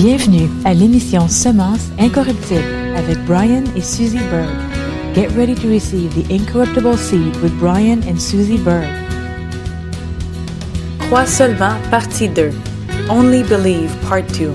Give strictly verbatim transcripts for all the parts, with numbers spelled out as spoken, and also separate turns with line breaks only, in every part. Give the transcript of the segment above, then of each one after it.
Bienvenue à l'émission Semence incorruptible avec Brian et Susie Berg. Get ready to receive the incorruptible seed with Brian and Susie Berg. Crois seulement, partie deux. Only Believe, part two.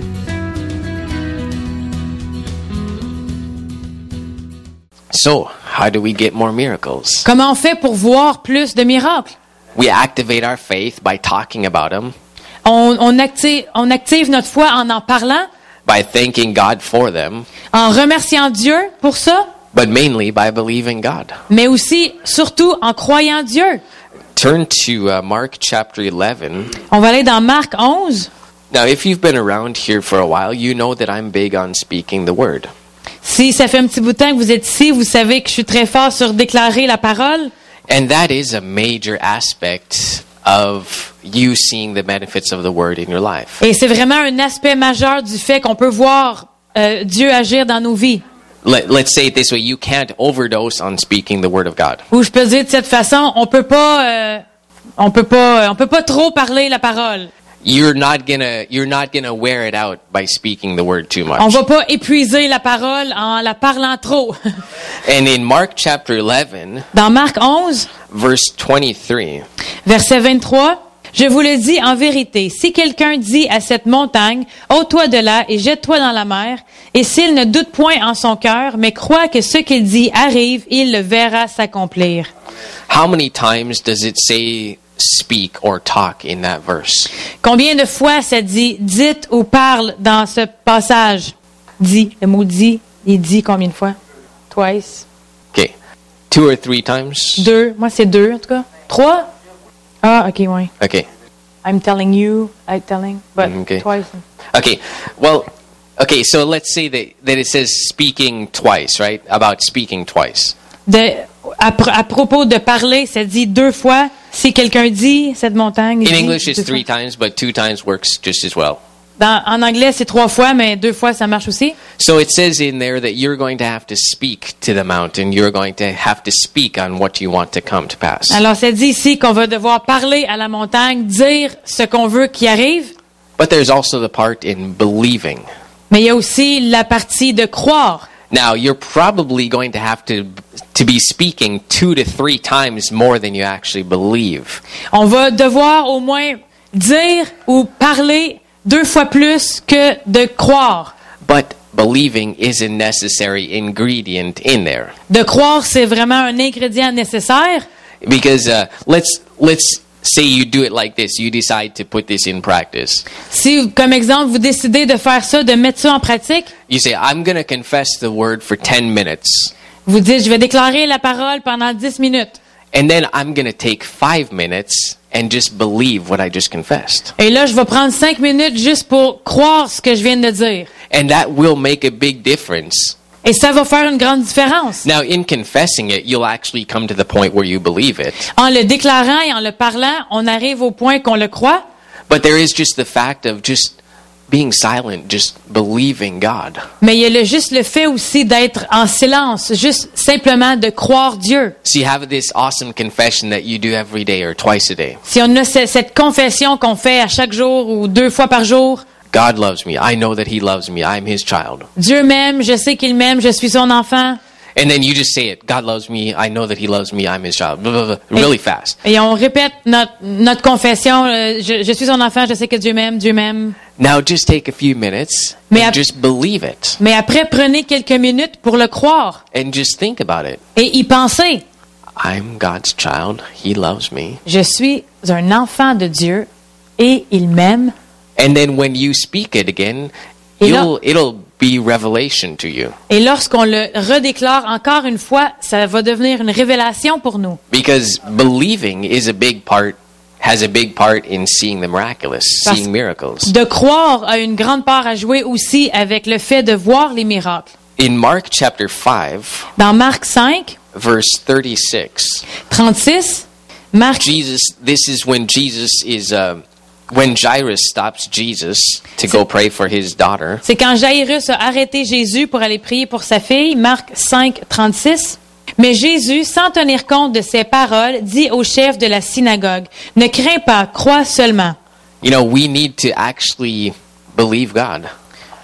So, how do we get more miracles?
Comment on fait pour voir plus de miracles?
We activate our faith by talking about them,
On, on, active, on active notre foi en en parlant,
by thanking God for them,
en remerciant Dieu pour ça,
but mainly by believing God.
mais aussi, surtout, en croyant Dieu.
Turn to uh, Mark chapter eleven.
On va aller dans Marc onze.
Now, if you've been around here for a while, you know that I'm big on speaking the word.
Si ça fait un petit bout de temps que vous êtes ici, vous savez que je suis très fort sur déclarer la parole.
And that is a major aspect of you seeing the benefits of the word in your life.
Et c'est vraiment un aspect majeur du fait qu'on peut voir euh, Dieu agir dans nos vies.
Let, let's say it this way, you can't overdose on speaking the word of God.
Ou je peux dire de cette façon, on peut pas, euh, on peut pas, on peut pas trop parler la parole.
You're not gonna, you're not gonna wear it out by speaking the word too much.
On va pas épuiser la parole en la parlant trop.
And in Mark chapter eleven,
Dans Marc onze,
verse twenty-three,
verset vingt-trois, « Je vous le dis en vérité, si quelqu'un dit à cette montagne, ôte-toi de là et jette-toi dans la mer, et s'il ne doute point en son cœur, mais croit que ce qu'il dit arrive, il le verra s'accomplir. »
how many times does it say speak or talk in that verse?
Combien de fois ça dit « dites » ou « parle » dans ce passage? Dit, le mot « dit », il dit combien de fois? Twice.
Okay. Two or three times?
Deux. Moi, c'est deux, en tout cas. Trois? Ah, OK, ouais.
Okay.
I'm telling you, I'm telling, but
Okay.
twice.
Okay. Well, okay, so let's say that, that it says speaking twice, right? About speaking twice.
De, à, pr- à propos de parler, ça dit deux fois. Si quelqu'un dit cette montagne. il
In
dit
English,
deux
it's three
fois.
times, but two times works just as well.
Dans, en anglais, c'est trois fois, mais deux fois, ça marche aussi.
So it says in there that you're going to have to speak to the mountain. You're going to have to speak on what you want to come to pass.
Alors, ça dit ici qu'on va devoir parler à la montagne, dire ce qu'on veut qui arrive.
But there's also the part in believing.
Mais il y a aussi la partie de croire.
Now, you're probably going to have to to be speaking two to three times more than you actually believe.
On va devoir au moins dire ou parler deux fois plus que de croire.
But believing is a necessary ingredient in there.
De croire, c'est vraiment un ingrédient nécessaire.
Because uh, let's let's say you do it like this. You decide to put this in practice.
Si, comme exemple, vous décidez de faire ça, de mettre ça en pratique,
You say, I'm going to confess the word for ten minutes.
vous dites, je vais déclarer la parole pendant dix minutes.
And then I'm going to take five minutes and just believe what I just confessed.
Et là, je vais prendre cinq minutes juste pour croire ce que je viens de dire.
And that will make a big difference.
Et ça va faire une grande différence.
Now, in confessing it, you'll actually come to the point where you believe it.
En le déclarant et en le parlant, on arrive au point qu'on le croit.
But there is just the fact of just being silent, just believing God.
Mais il y a le, juste le fait aussi d'être en silence, juste simplement de croire Dieu.
So you have this awesome confession that you do every day or twice a day.
Si on a ce- cette confession qu'on fait à chaque jour ou deux fois par jour,
God loves me. I know that He loves me. I'm His child.
Dieu m'aime, je sais qu'il m'aime, je suis son enfant.
And then you just say it. God loves me. I know that He loves me. I'm His child. Blah, blah, blah, really fast.
Et on répète notre, notre confession, euh, je, je suis son enfant, je sais que Dieu m'aime, Dieu m'aime.
Now just take a few minutes
Mais
and
ap-
just believe it.
Mais après, prenez quelques minutes pour le croire
And just think about it.
et y penser.
I'm God's child. He loves me.
Je suis un enfant de Dieu et il m'aime.
And then when you speak it again,
Et là-
you'll, it'll be revelation to you.
Et lorsqu'on le redéclare encore une fois, ça va devenir une révélation pour nous.
Because believing is a big part, has a big part in seeing the miraculous,
Parce-
seeing miracles.
De croire a une grande part à jouer aussi avec le fait de voir les miracles.
In Mark chapter five,
Dans Marc cinq,
verse thirty-six,
trente-six, Marc,
Jesus, this is when Jesus is, uh, when Jairus stops Jesus to go pray for his daughter.
c'est quand Jairus a arrêté Jésus pour aller prier pour sa fille, Marc cinq, trente-six. Mais Jésus, sans tenir compte de ces paroles, dit au chef de la synagogue, « Ne crains pas, crois seulement. »
You know, we need to actually believe God.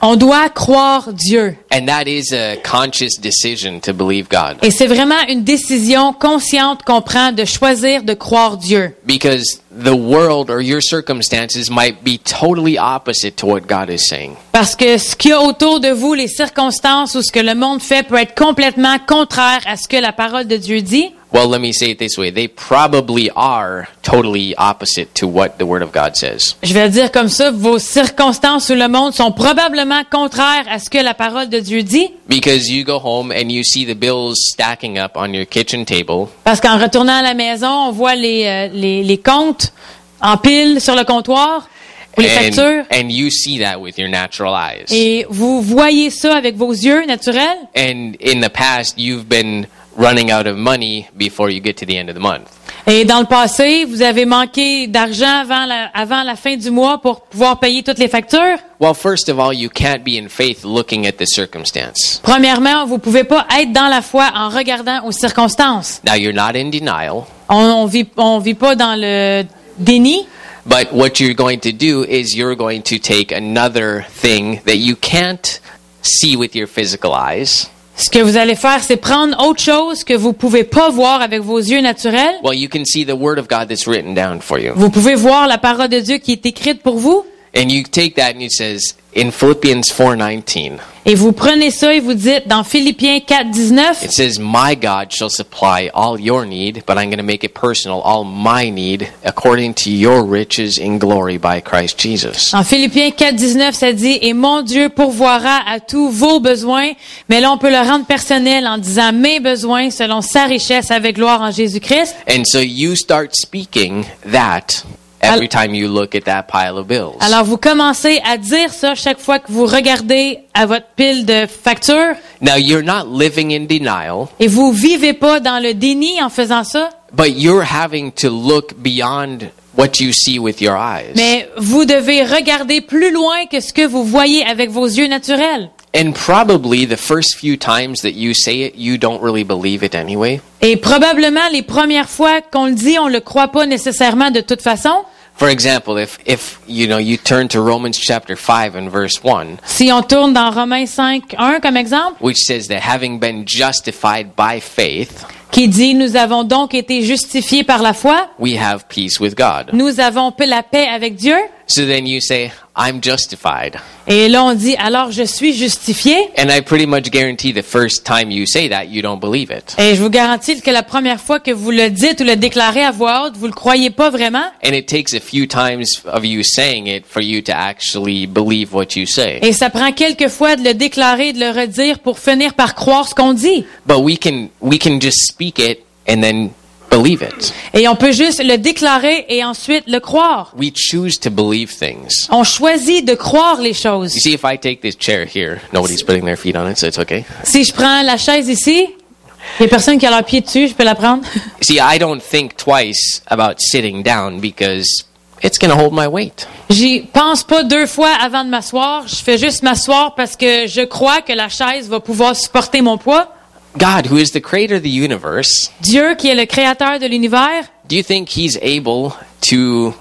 On doit croire Dieu.
And that is a conscious decision to believe God.
Et c'est vraiment une décision consciente qu'on prend de choisir de croire Dieu.
Because the world or your circumstances might be totally opposite to what God is saying.
Parce que ce qu'il y a autour de vous, les circonstances ou ce que le monde fait peut être complètement contraire à ce que la parole de Dieu dit.
Well, let me say it this way. They probably are totally opposite to what the Word of God says.
Je vais le dire comme ça, vos circonstances ou le monde sont probablement contraires à ce que la parole de Dieu dit.
Because you go home and you see the bills stacking up on your kitchen table.
Parce qu'en retournant à la maison, on voit les, euh, les, les comptes en pile sur le comptoir ou les
And,
factures.
and you see that with your natural eyes.
Et vous voyez ça avec vos yeux naturels.
And in the past, you've been running out of money before you get to the end of the month.
Et dans le passé, vous avez manqué d'argent avant la, avant la fin du mois pour pouvoir payer toutes les factures.
Well, first of all, you can't be in faith looking at the circumstance.
Premièrement, vous pouvez pas être dans la foi en regardant aux circonstances.
Now, you're not in denial,
On, on vit, on vit pas dans le déni.
but what you're going to do is you're going to take another thing that you can't see with your physical eyes.
Ce que vous allez faire, c'est prendre autre chose que vous pouvez pas voir avec vos yeux naturels.
Well, you can see the Word of God that's written down for you.
Vous pouvez voir la parole de Dieu qui est écrite pour vous.
And you take that and it says in Philippians four nineteen,
Et vous prenez ça et vous dites dans Philippiens quatre dix-neuf,
it says, "My God shall supply all your need, but I'm going to make it personal, all my need, according to your riches in glory by Christ Jesus."
en Philippiens quatre dix-neuf, ça dit « Et mon Dieu pourvoira à tous vos besoins », mais là on peut le rendre personnel en disant « Mes besoins selon sa richesse avec gloire en Jésus-Christ ».
And so you start speaking that every time you look at that pile of bills.
Alors vous commencez à dire ça chaque fois que vous regardez à votre pile de factures
Now, you're not living in denial,
et vous vivez pas dans le déni en faisant ça,
but you're having to look beyond what you see with your eyes.
mais vous devez regarder plus loin que ce que vous voyez avec vos yeux naturels.
And probably the first few times that you say it, you don't really believe it anyway.
Et probablement les premières fois qu'on le dit, on le croit pas nécessairement de toute façon.
For example, if, if you know, you turn to Romans chapter five and verse one,
Si on tourne dans Romains cinq un comme exemple,
which says that having been justified by faith,
qui dit « Nous avons donc été justifiés par la foi,
we have peace with God.
nous avons la paix avec Dieu. »
So then you say, I'm justified.
Et là on dit « Alors je suis justifié.
And I pretty much guarantee the first time you say that, you don't believe it. »
Et je vous garantis que la première fois que vous le dites ou le déclarez à voix haute, vous le croyez pas vraiment.
And it takes a few times of you saying it for you to actually believe what you say.
Et ça prend quelques fois de le déclarer, de le redire pour finir par croire ce qu'on dit.
But we can we can just speak it and then believe it.
Et on peut juste le déclarer et ensuite le croire.
We choose to believe things.
On choisit de croire les choses.
You see, if I take this chair here, nobody's putting their feet on it, so it's okay.
Si je prends la chaise ici, il y a personne qui a leur pied dessus, je peux la prendre.
See, I don't think twice about sitting down because it's going to hold my weight.
J'y pense pas deux fois avant de m'asseoir. Je fais juste m'asseoir parce que je crois que la chaise va pouvoir supporter mon poids.
God, who is the creator of the universe,
Dieu, qui est le créateur de l'univers,
do you think he's able to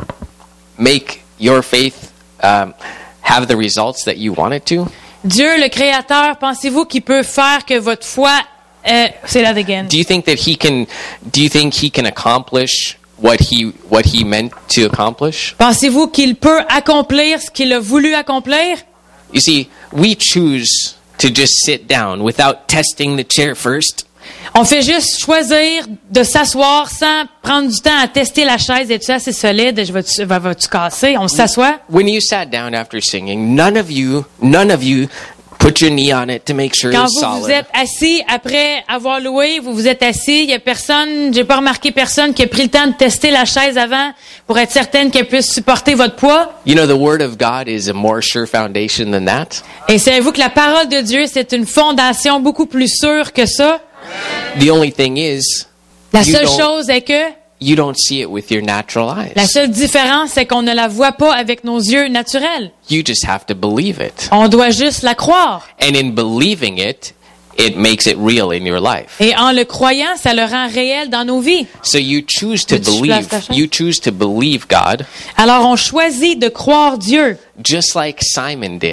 make your faith um, have the results that you want it to?
Dieu, le créateur, pensez-vous qu'il peut faire que votre foi... Euh, say that again.
Do you think that he can do you think he can accomplish what he what he meant to accomplish?
Pensez-vous qu'il peut accomplir ce qu'il a voulu accomplir?
You see, we choose to just sit down without testing the chair first.
On fait juste choisir de s'asseoir sans prendre du temps à tester la chaise. Es-tu assez solide? Je vais-tu, va- vas-tu casser? On s'assoit.
When you sat down after singing, none of you none of you put your knee on it to make sure
Quand
it's
vous vous
solid.
êtes assis après avoir loué, vous vous êtes assis, il y a personne, j'ai pas remarqué personne qui a pris le temps de tester la chaise avant pour être certaine qu'elle puisse supporter votre poids.
You know, the word of God is a more sure foundation than that.
Et savez-vous que la parole de Dieu, c'est une fondation beaucoup plus sûre que ça?
The only thing is,
La
You
seule
don't-
chose est que
you don't see it with your natural eyes.
la seule différence, c'est qu'on ne la voit pas avec nos yeux naturels.
You just have to believe it.
On doit juste la croire.
And in believing it, it makes it real in your life.
Et en le croyant, ça le rend réel dans nos vies.
So you choose to
Peux-tu
believe,
placer ta chaise?
you choose to believe God,
Alors on choisit de croire Dieu,
just like Simon did.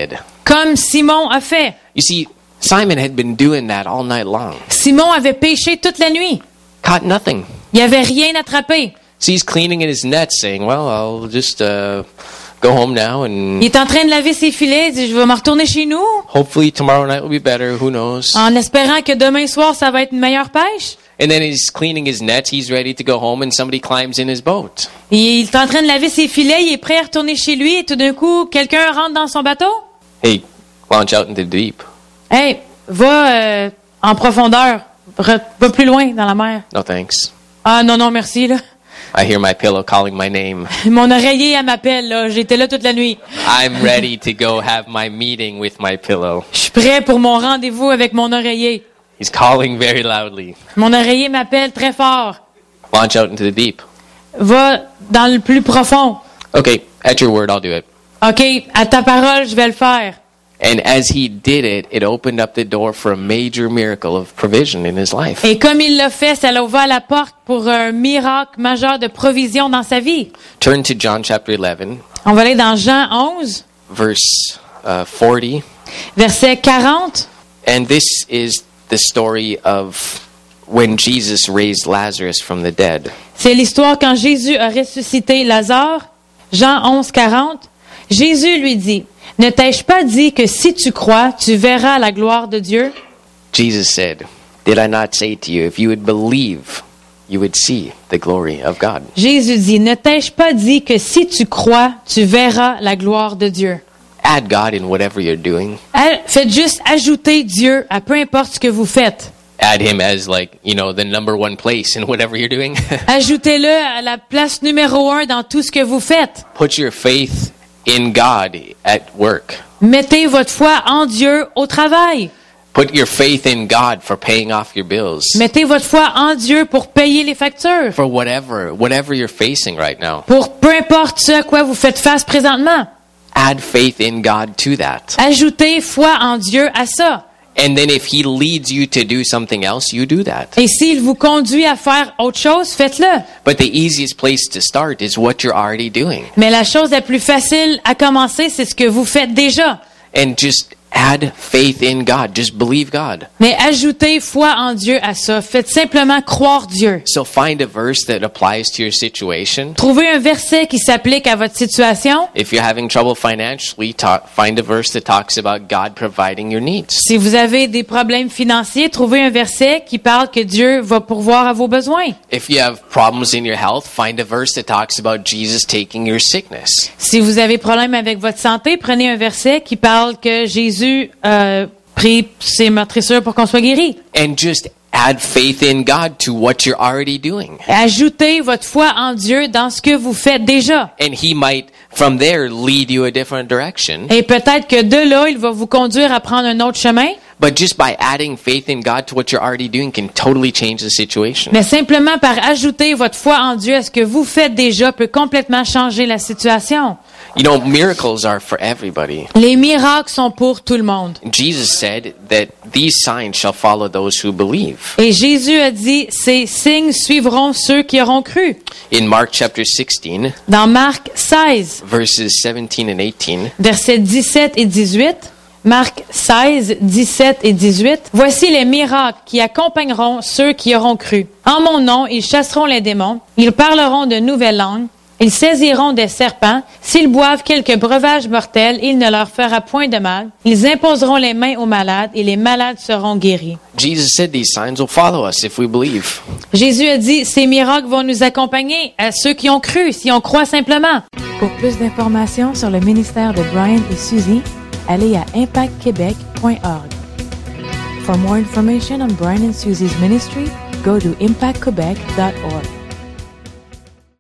comme Simon a fait.
You see, Simon had been doing that all night long.
Simon avait pêché toute la nuit.
Caught nothing.
Il avait rien attrapé.
So he's cleaning his net, saying, well, I'll just uh, go home now and
Il est en train de laver ses filets. Il dit, je vais me retourner chez nous
hopefully tomorrow night will be better. Who knows?
en espérant que demain soir, ça va être une meilleure pêche.
And then he's cleaning his net. He's ready to go home and somebody climbs in his boat.
Et il est en train de laver ses filets. Il est prêt à retourner chez lui. Et tout d'un coup, quelqu'un rentre dans son bateau.
Hey, launch out into the deep.
Hey, va euh, en profondeur. Re- va plus loin dans la mer.
No thanks.
Ah non, non, merci, là.
I hear my pillow calling my name.
Mon oreiller, elle m'appelle, là. J'étais là toute la nuit.
I'm ready to go have my meeting with my pillow.
Je suis prêt pour mon rendez-vous avec mon oreiller.
He's calling very loudly.
Mon oreiller m'appelle très fort.
Launch out into the deep.
Va dans le plus profond.
Okay, at your word, I'll do it.
OK, à ta parole, je vais le faire.
And as he did it, it opened up the door for a major miracle of provision in his life.
Et comme il l'a fait, ça l'a ouvert la porte pour un miracle majeur de provision dans sa vie.
Turn to John chapter eleven,
On va aller dans Jean onze,
verse uh, forty.
verset quarante.
And this is the story of when Jesus raised Lazarus from the dead.
C'est l'histoire quand Jésus a ressuscité Lazare. Jean onze, quarante. Jésus lui dit, « Ne t'ai-je pas dit que si tu crois, tu verras la gloire de Dieu? »
Jesus said, did I not say to you, if you would believe, you would see the glory of God?
Jésus dit, « Ne t'ai-je pas dit que si tu crois, tu verras la gloire de Dieu? »
Add God in whatever you're doing.
A- Faites juste ajouter Dieu à peu importe ce que vous faites.
Add him as like, you know, the number one place in whatever you're doing.
Ajoutez-le à la place numéro un dans tout ce que vous faites.
Put your faith in God at work.
Mettez votre foi en Dieu au travail.
Put your faith in God for paying off your bills.
Mettez votre foi en Dieu pour payer les factures.
For whatever, whatever you're facing right now.
Pour peu importe ce à quoi vous faites face présentement.
Add faith in God to that.
Ajoutez foi en Dieu à ça.
And then if he leads you to do something else, you do that.
Et s'il vous conduit à faire autre chose, faites-le.
But the easiest place to start is what you're already doing.
Mais la chose la plus facile à commencer, c'est ce que vous faites déjà.
And just add faith in God. Just believe God.
Mais ajoutez foi en Dieu à ça. Faites simplement croire Dieu.
So find a verse that applies to your situation.
Trouvez un verset qui s'applique à votre situation.
If you're having trouble financially, ta- find a verse that talks about God providing your needs.
Si vous avez des problèmes financiers, trouvez un verset qui parle que Dieu va pourvoir à vos besoins.
If you have problems in your health, find a verse that talks about Jesus taking your sickness.
Si vous avez problème avec votre santé, prenez un verset qui parle que Jésus euh, prie ses meurtrissures pour qu'on soit guéri.
And just add faith in God to what you're already doing.
Ajoutez votre foi en Dieu dans ce que vous faites déjà.
And he might, from there, lead you a different direction.
Et peut-être que de là, il va vous conduire à prendre un autre chemin.
But just by adding faith in God to what you're already doing can totally change the situation.
Mais simplement par ajouter votre foi en Dieu à ce que vous faites déjà peut complètement changer la situation.
You know, miracles are for everybody.
Les miracles sont pour tout le monde.
Jesus said that these signs shall follow those who believe.
Et Jésus a dit, ces signes suivront ceux qui auront cru.
In Mark chapter sixteen,
Dans Marc seize,
verses seventeen and eighteen,
versets dix-sept et dix-huit, Marc seize, dix-sept et dix-huit. Voici les miracles qui accompagneront ceux qui auront cru. En mon nom, ils chasseront les démons, ils parleront de nouvelles langues, ils saisiront des serpents, s'ils boivent quelques breuvages mortels, il ne leur fera point de mal. Ils imposeront les mains aux malades et les malades seront guéris.
Jesus said these signs will follow us if we believe.
Jésus a dit, ces miracles vont nous accompagner à ceux qui ont cru, si on croit simplement.
Pour plus d'informations sur le ministère de Brian et Suzy, allez à impact québec point org. For more information on Brian and Suzy's ministry, go to impact quebec dot org.